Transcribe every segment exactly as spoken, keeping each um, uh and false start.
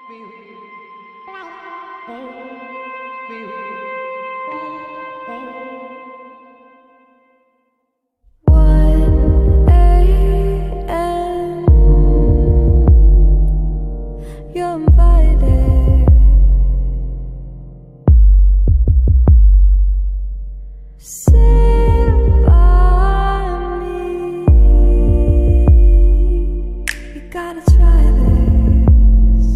one a m You're invited. Sit by me. You gotta try this.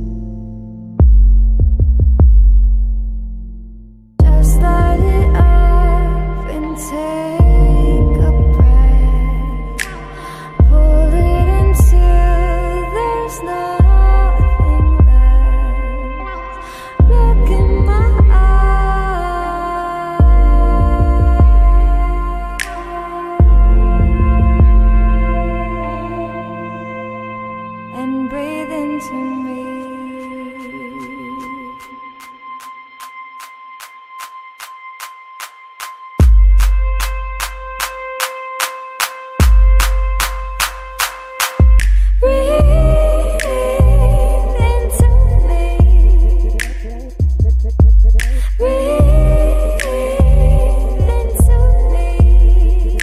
Just light it up and take a breath. Pull it until there's nothing left. Look in my and breathe into me. Breathe into me. Breathe into me.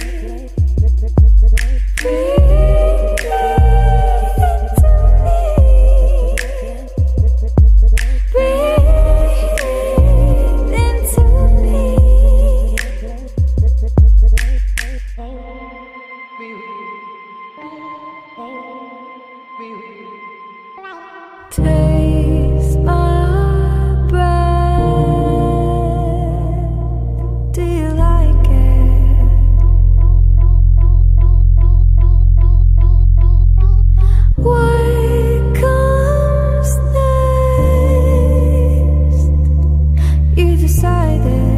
Breathe into me. Breathe into me. Taste my breath. Do you like it? What comes next? You decided.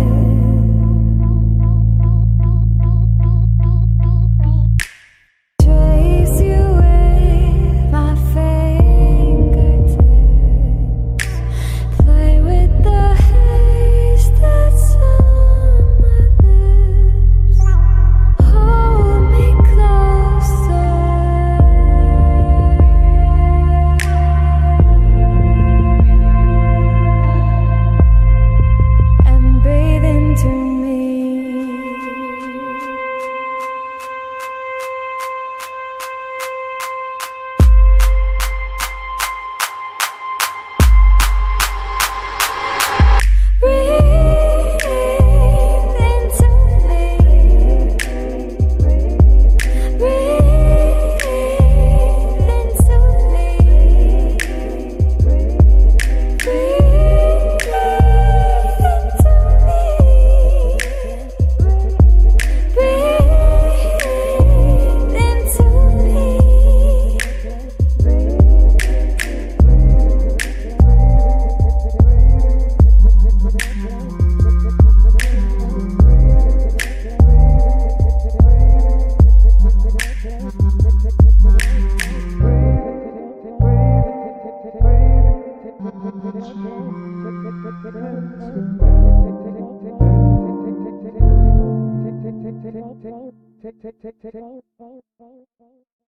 Trace you with my fingertips. Play with the haze that's on my lips. Hold me closer and breathe into me. Breathe into me. Breathe into me. Breathe into me. Breathe into me.